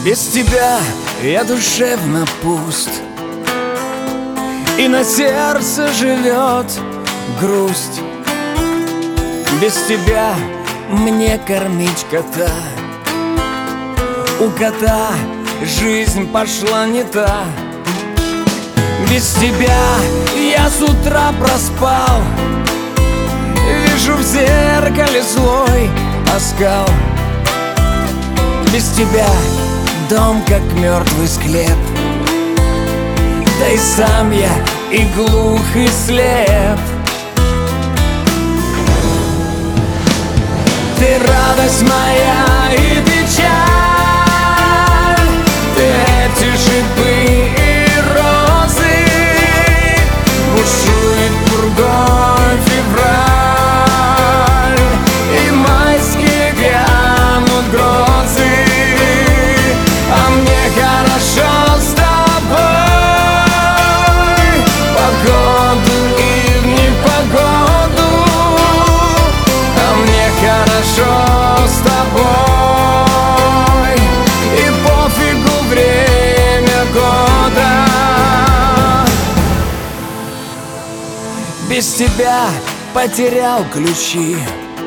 Без тебя я душевно пуст, и на сердце живет грусть. Без тебя мне кормить кота, у кота жизнь пошла не та. Без тебя я с утра проспал, вижу в зеркале злой оскал. Без тебя дом как мертвый склеп, да и сам я и глух, и слеп. Ты радость моя и печаль, ты эти шипы и розы, бушует пургой февраль, и майские грянут грозы. А мне хорошо с тобой, погоду и в непогоду. А мне хорошо с тобой, и пофигу время года. Без тебя потерял ключи,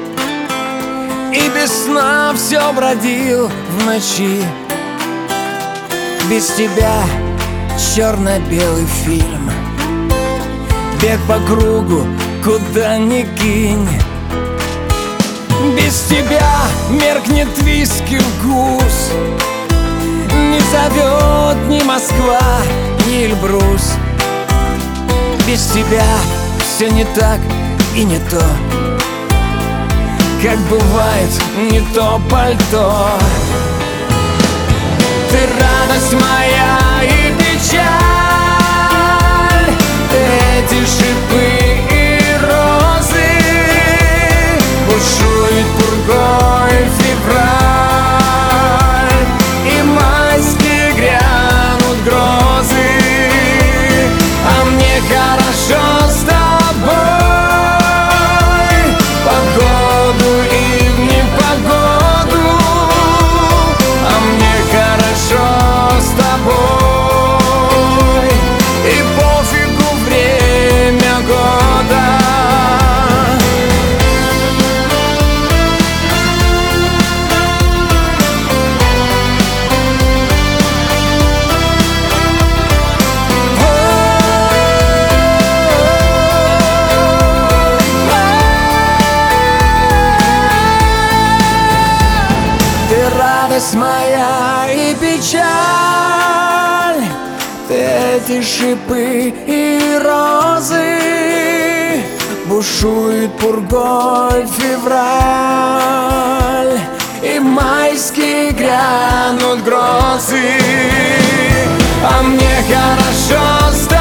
и без сна все бродил в ночи. Без тебя черно-белый фильм, бег по кругу, куда ни кинь. Без тебя меркнет виски вкус, не зовет ни Москва, ни Эльбрус. Без тебя все не так и не то, как бывает не то пальто. Ты радость моя и печаль, ты эти шипы и розы, бушует пургой февраль, и майские грянут грозы. А мне хорошо с тобой, погоду и в непогоду. А мне хорошо с тобой, и пофигу время года. Радость моя и печаль, ты эти шипы и розы, бушует пургой февраль, и майские грянут грозы. А мне хорошо с тобой,